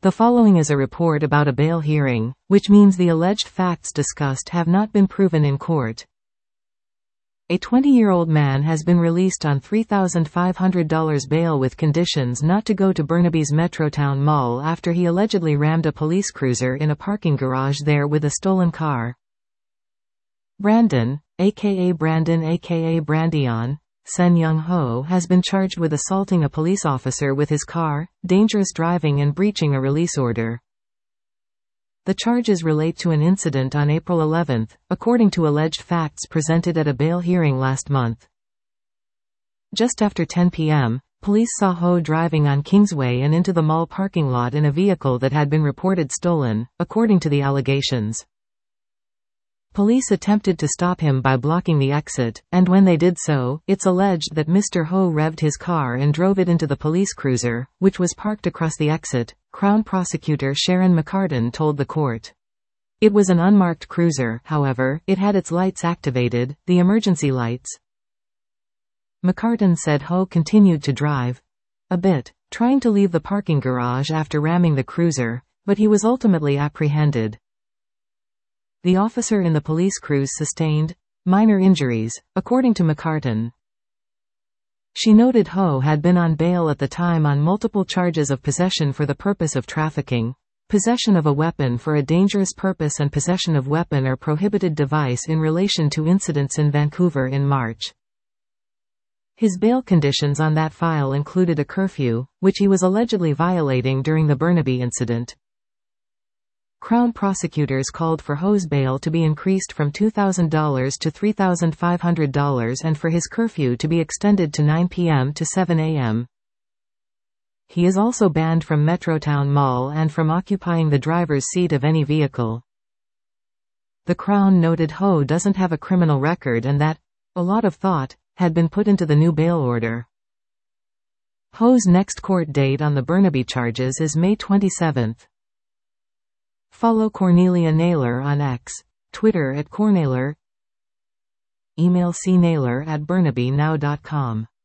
The following is a report about a bail hearing, which means the alleged facts discussed have not been proven in court. A 20-year-old man has been released on $3,500 bail with conditions not to go to Burnaby's Metrotown Mall after he allegedly rammed a police cruiser in a parking garage there with a stolen car. Brandon, aka Brandion, Sen Young Ho has been charged with assaulting a police officer with his car, dangerous driving and breaching a release order. The charges relate to an incident on April 11, according to alleged facts presented at a bail hearing last month. Just after 10 p.m., police saw Ho driving on Kingsway and into the mall parking lot in a vehicle that had been reported stolen, according to the allegations. Police attempted to stop him by blocking the exit, and when they did so, it's alleged that Mr. Ho revved his car and drove it into the police cruiser, which was parked across the exit, Crown Prosecutor Sharon McCartan told the court. It was an unmarked cruiser, however, it had its lights activated, the emergency lights. McCartan said Ho continued to drive a bit, trying to leave the parking garage after ramming the cruiser, but he was ultimately apprehended. The officer in the police cruise sustained minor injuries, according to McCartan. She noted Ho had been on bail at the time on multiple charges of possession for the purpose of trafficking, possession of a weapon for a dangerous purpose and possession of weapon or prohibited device in relation to incidents in Vancouver in March. His bail conditions on that file included a curfew, which he was allegedly violating during the Burnaby incident. Crown prosecutors called for Ho's bail to be increased from $2,000 to $3,500 and for his curfew to be extended to 9 p.m. to 7 a.m. He is also banned from Metrotown Mall and from occupying the driver's seat of any vehicle. The Crown noted Ho doesn't have a criminal record and that a lot of thought had been put into the new bail order. Ho's next court date on the Burnaby charges is May 27. Follow Cornelia Naylor on X, Twitter @CorNaylor, email cnaylor@burnabynow.com.